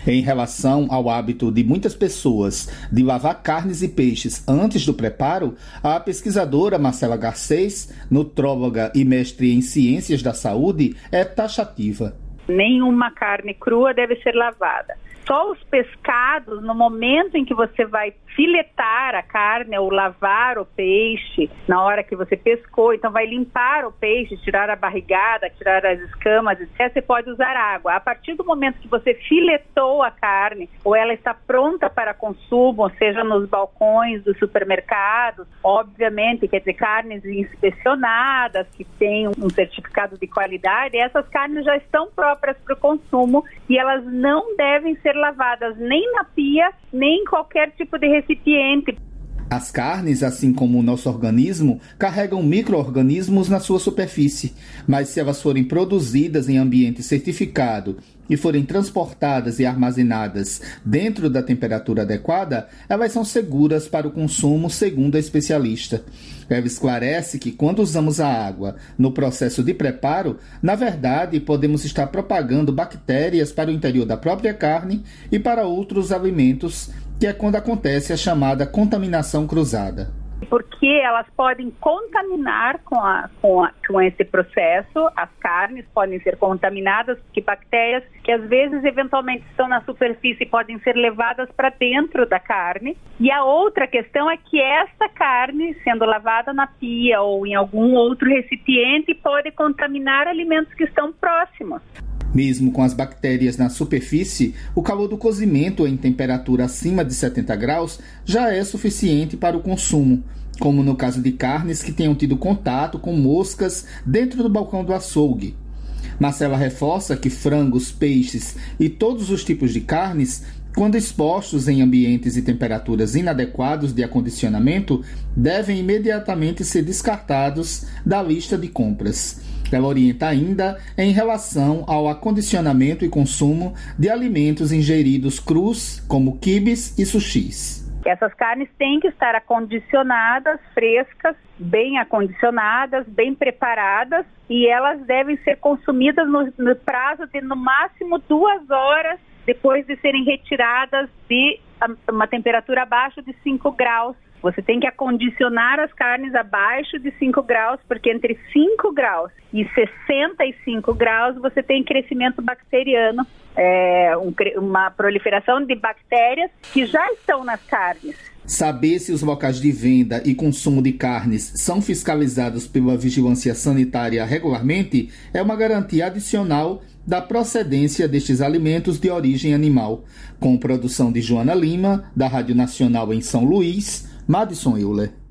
Em relação ao hábito de muitas pessoas de lavar carnes e peixes antes do preparo, a pesquisadora Marcela Garcês, nutróloga e mestre em ciências da saúde, é taxativa. Nenhuma carne crua deve ser lavada. Só os pescados, no momento em que você vai filetar a carne ou lavar o peixe, na hora que você pescou, então vai limpar o peixe, tirar a barrigada, tirar as escamas, etc., você pode usar água. A partir do momento que você filetou a carne, ou ela está pronta para consumo, seja nos balcões dos supermercados, obviamente, quer dizer, carnes inspecionadas, que têm um certificado de qualidade, essas carnes já estão próprias para o consumo e elas não devem ser lavadas nem na pia, nem em qualquer tipo de recipiente. As carnes, assim como o nosso organismo, carregam micro-organismos na sua superfície, mas se elas forem produzidas em ambiente certificado e forem transportadas e armazenadas dentro da temperatura adequada, elas são seguras para o consumo, segundo a especialista. Ela esclarece que quando usamos a água no processo de preparo, na verdade podemos estar propagando bactérias para o interior da própria carne e para outros alimentos, que é quando acontece a chamada contaminação cruzada. Porque elas podem contaminar com esse processo, as carnes podem ser contaminadas, porque bactérias que às vezes eventualmente estão na superfície podem ser levadas para dentro da carne. E a outra questão é que essa carne, sendo lavada na pia ou em algum outro recipiente, pode contaminar alimentos que estão próximos. Mesmo com as bactérias na superfície, o calor do cozimento em temperatura acima de 70 graus já é suficiente para o consumo, como no caso de carnes que tenham tido contato com moscas dentro do balcão do açougue. Marcela reforça que frangos, peixes e todos os tipos de carnes, quando expostos em ambientes e temperaturas inadequados de acondicionamento, devem imediatamente ser descartados da lista de compras. Ela orienta ainda em relação ao acondicionamento e consumo de alimentos ingeridos crus, como quibes e sushis. Essas carnes têm que estar acondicionadas, frescas, bem acondicionadas, bem preparadas, e elas devem ser consumidas no prazo de no máximo 2 horas depois de serem retiradas de uma temperatura abaixo de 5 graus. Você tem que acondicionar as carnes abaixo de 5 graus, porque entre 5 graus e 65 graus você tem crescimento bacteriano, uma proliferação de bactérias que já estão nas carnes. Saber se os locais de venda e consumo de carnes são fiscalizados pela vigilância sanitária regularmente é uma garantia adicional da procedência destes alimentos de origem animal. Com produção de Joana Lima, da Rádio Nacional em São Luís, Madison Euler.